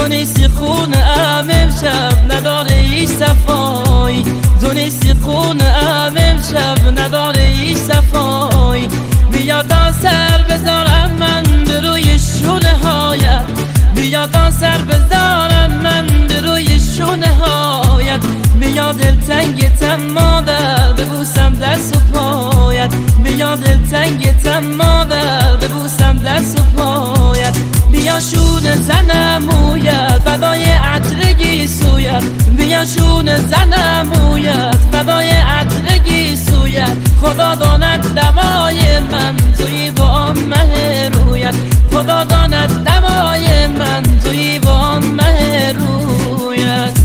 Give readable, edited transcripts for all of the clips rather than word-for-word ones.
نیستی خون امشب نداره هیچ صفایی، تو نیستی خون امشب نداره هیچ صفایی. بیا تا سر بذارم من به روی شونه هایت، بیا تا سر بذارم من به روی شونه هایت. بیا دلتنگتم مادر ببوسم دست و پایت، بیا دلتنگتم مادر ببوسم دست و پایت. بیا شونه زنم مویت فدای عطر سویت، بیا شونه زنم مویت فدای عطر سویت. خدا داند دوای من توی با مه رویت، خدا داند دوای من توی با مه رویت.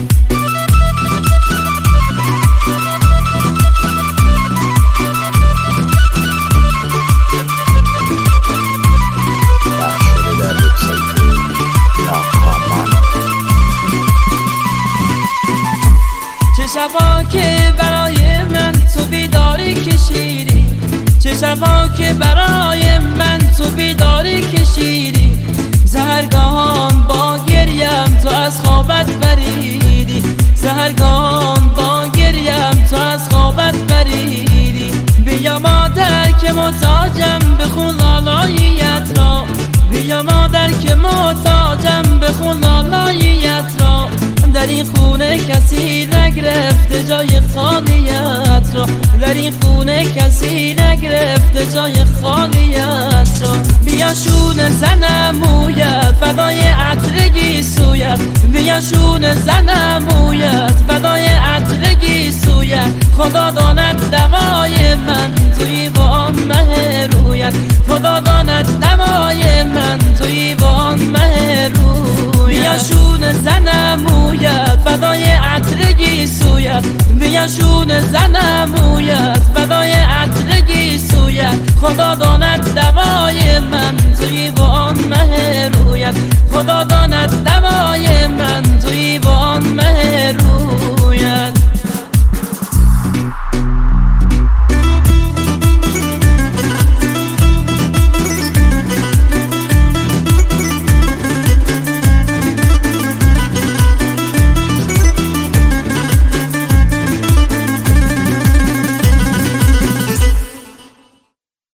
چه شبا که برای من تو بیداری کشیدی، چه شبا که برای من تو بیداری کشیدی. سحرگاهان با گریم تو از خوابت بریدی، سحرگاهان با گریم تو از خوابت بریدی. بیا مادر که محتاجم بخون لالاییت را، بیا مادر که محتاجم بخون لالاییت را. در این خونه کسی نگرفته جای خالیت را، در این خونه کسی نگرفته جای خالیت را. بیا شونه زنم مویت فدای عطر سویت، بیا شونه زنم مویت فدای عطر سویت. خدا داند دوای من توی با مه رویت، خدا داند دوای من توی با مه رویت. بیا شونه زنم مویت فدای عطر سویت، بیا شونه زنم مویت فدای عطر سویت. خدا داند دوای من توی با مه رویت، خدا داند